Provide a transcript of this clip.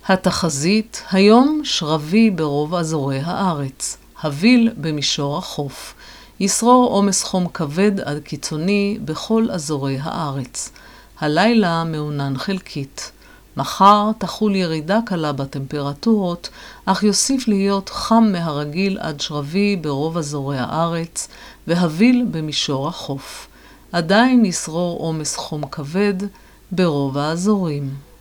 התחזית, היום שרבי ברוב אזורי הארץ, הביל במישור החוף. ישרור עומס חום כבד עד קיצוני בכל אזורי הארץ. הלילה מעונן חלקית. מחר תחול ירידה קלה בטמפרטורות, אך יוסיף להיות חם מהרגיל עד שרבי ברוב אזורי הארץ, והביל במישור החוף. עדיין ישרור עומס חום כבד ברוב האזורים.